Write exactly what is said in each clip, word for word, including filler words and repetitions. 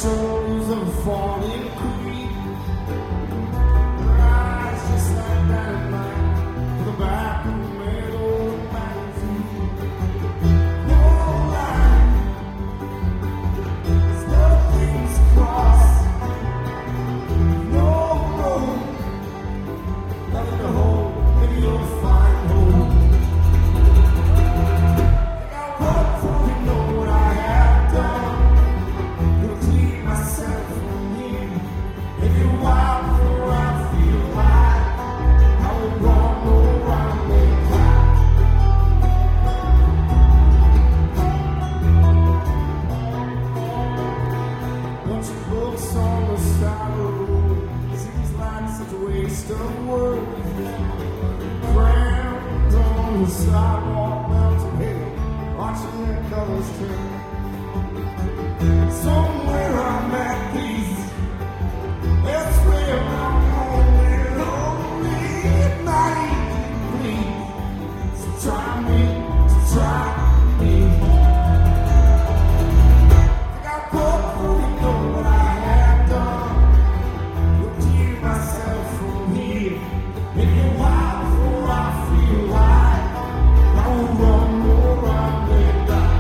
souls of a falling queen. Rise just like dynamite to the back of the middle of the magazine. No line, there's nothing to cross. No road, nothing to hold. Maybe you'll find home. I hope for you know what I have done. Gonna clean myself from here. If you're wild before I feel high, I will run no round and cry. Bunch of books on the side of the road. Seems like such a waste of words. Crammed on the sidewalk, melting hair, watching their colors turn. Somewhere I'm at peace. That's where I'm only lonely at night. Please, so try me, so try me. I got hope for you know what I have done. Will clear myself from here. If you're wild before I feel like I will run more around and die.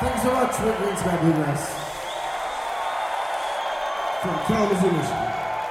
Thanks so much for Green Sky Bluegrass from Kalamazoo, Michigan.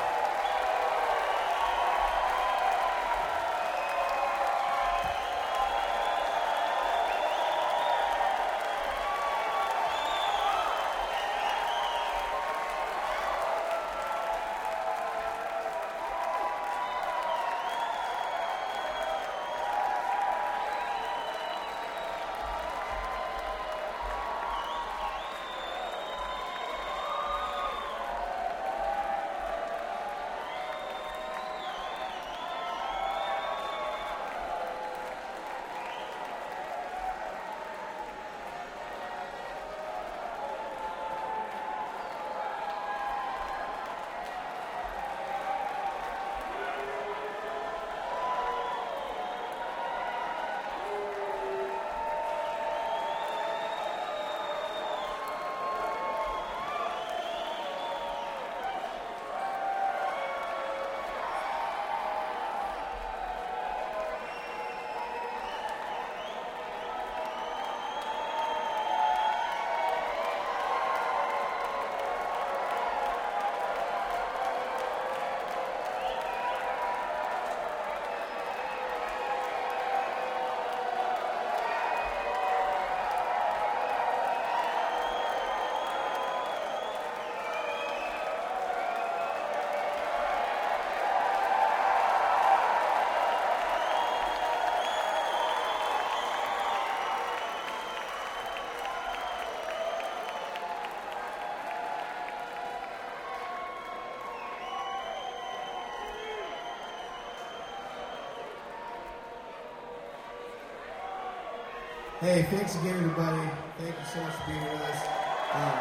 Hey, thanks again, everybody. Thank you so much for being with us. Um,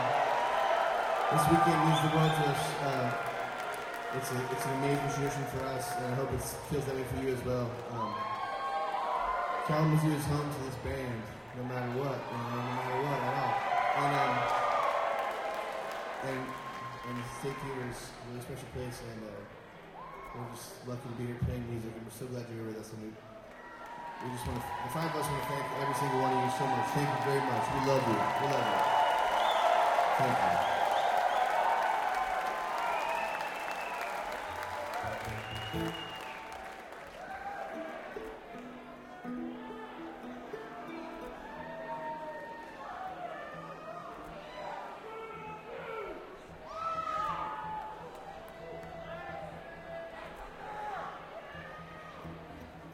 this weekend means the world to us. Uh, it's, a, it's an amazing tradition for us, and I hope it feels that way for you as well. Um, Kalamazoo is home to this band, no matter what, you know, no matter what at all. And, um, and, and the State Theater is a really special place, and uh, we're just lucky to be here playing music, and we're so glad you're here with us. And we, We just want to, the five of us want to thank every single one of you so much. Thank you very much. We love you. We love you. Thank you.